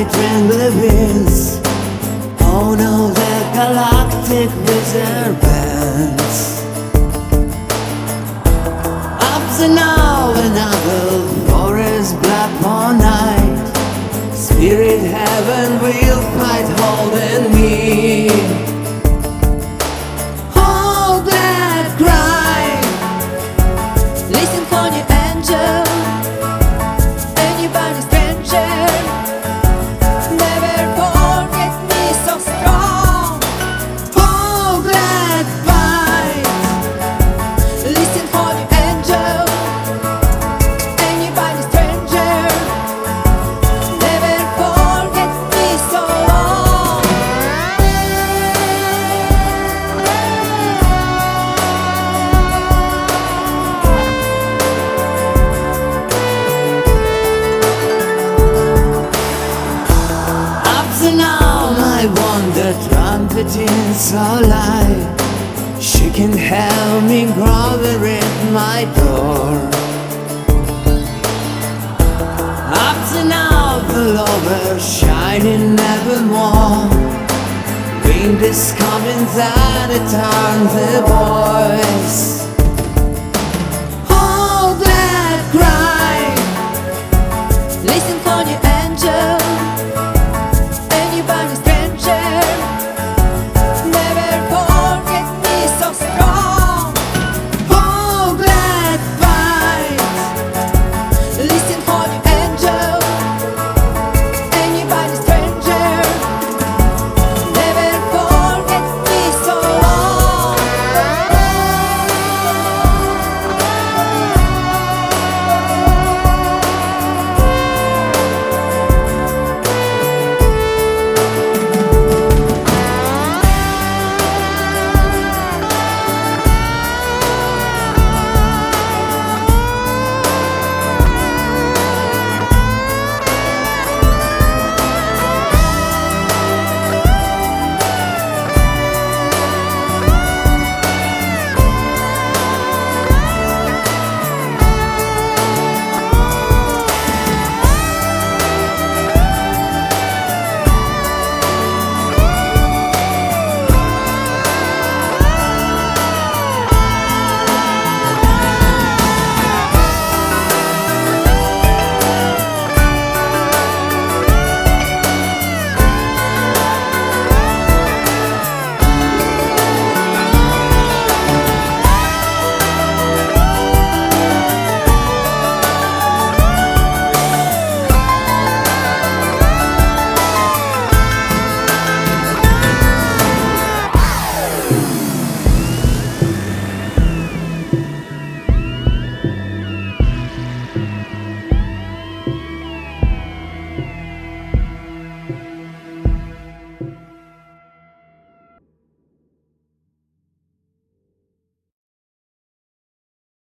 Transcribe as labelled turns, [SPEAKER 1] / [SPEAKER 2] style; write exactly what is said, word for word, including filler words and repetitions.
[SPEAKER 1] my tranquil winds. Oh no, the galactic wizard bands. Up and now another forest black more night. Spirit heaven will fight holding me. Hold that cry.
[SPEAKER 2] Listen for the angel. Anybody stranger. Never forget me so strong.
[SPEAKER 1] Hold that fight.
[SPEAKER 2] Listen for the angel. Anybody stranger. Never forget me so long.
[SPEAKER 1] Up and now I wonder trumpeting so light. She can help me grovel at my door. Up to now the lover shining nevermore. Wind is coming that it turns the voice. Hold that cry.
[SPEAKER 2] Listen for the angel.